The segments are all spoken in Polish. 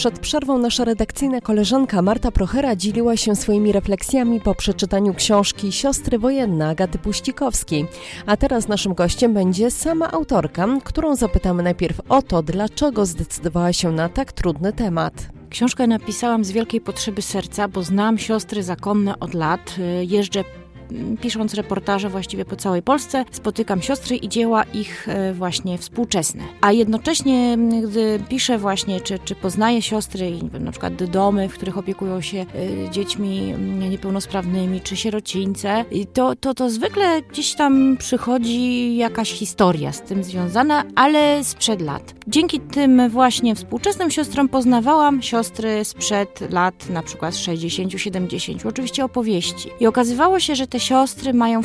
Przed przerwą nasza redakcyjna koleżanka Marta Prochera dzieliła się swoimi refleksjami po przeczytaniu książki Siostry wojenne Agaty Puścikowskiej. A teraz naszym gościem będzie sama autorka, którą zapytamy najpierw o to, dlaczego zdecydowała się na tak trudny temat. Książkę napisałam z wielkiej potrzeby serca, bo znam siostry zakonne od lat. Jeżdżę pisząc reportaże właściwie po całej Polsce, spotykam siostry i dzieła ich właśnie współczesne. A jednocześnie, gdy piszę właśnie, czy poznaję siostry i na przykład domy, w których opiekują się dziećmi niepełnosprawnymi, czy sierocińce, to zwykle gdzieś tam przychodzi jakaś historia z tym związana, ale sprzed lat. Dzięki tym właśnie współczesnym siostrom poznawałam siostry sprzed lat, na przykład 60-70, oczywiście opowieści. I okazywało się, że te siostry mają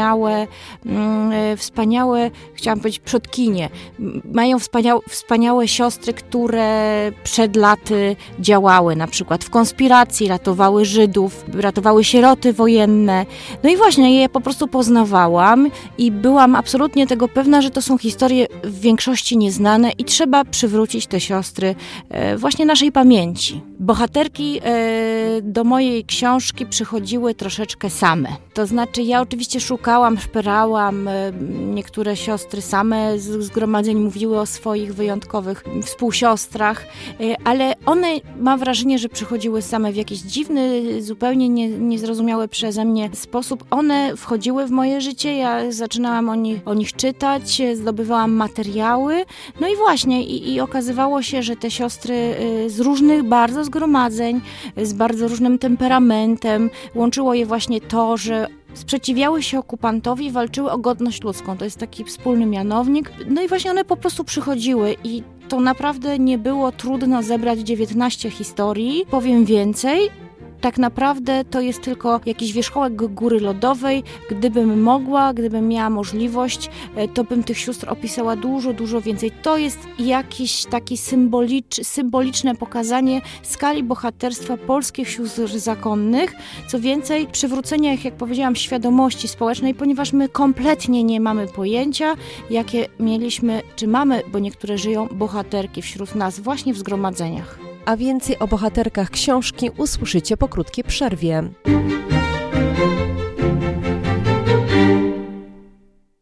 wspaniałe, chciałam powiedzieć przodkinie, mają wspaniałe siostry, które przed laty działały, na przykład w konspiracji, ratowały Żydów, ratowały sieroty wojenne. No i właśnie je po prostu poznawałam i byłam absolutnie tego pewna, że to są historie w większości nieznane i trzeba przywrócić te siostry właśnie naszej pamięci. Bohaterki do mojej książki przychodziły troszeczkę same. To znaczy ja oczywiście szukałam, szperałam, niektóre siostry same z zgromadzeń mówiły o swoich wyjątkowych współsiostrach, ale one, mam wrażenie, że przychodziły same w jakiś dziwny, zupełnie niezrozumiały przeze mnie sposób. One wchodziły w moje życie, ja zaczynałam o nich czytać, zdobywałam materiały, no i właśnie i okazywało się, że te siostry z różnych bardzo zgromadzeń, z bardzo różnym temperamentem, łączyło je właśnie to, że sprzeciwiały się okupantowi, walczyły o godność ludzką. To jest taki wspólny mianownik. No i właśnie one po prostu przychodziły i to naprawdę nie było trudno zebrać 19 historii. Powiem więcej. Tak naprawdę to jest tylko jakiś wierzchołek góry lodowej. Gdybym miała możliwość, to bym tych sióstr opisała dużo więcej. To jest jakiś taki symboliczne pokazanie skali bohaterstwa polskich sióstr zakonnych. Co więcej, przywrócenie ich, jak powiedziałam, świadomości społecznej, ponieważ my kompletnie nie mamy pojęcia, jakie mieliśmy, czy mamy, bo niektóre żyją, bohaterki wśród nas właśnie w zgromadzeniach. A więcej o bohaterkach książki usłyszycie po krótkiej przerwie.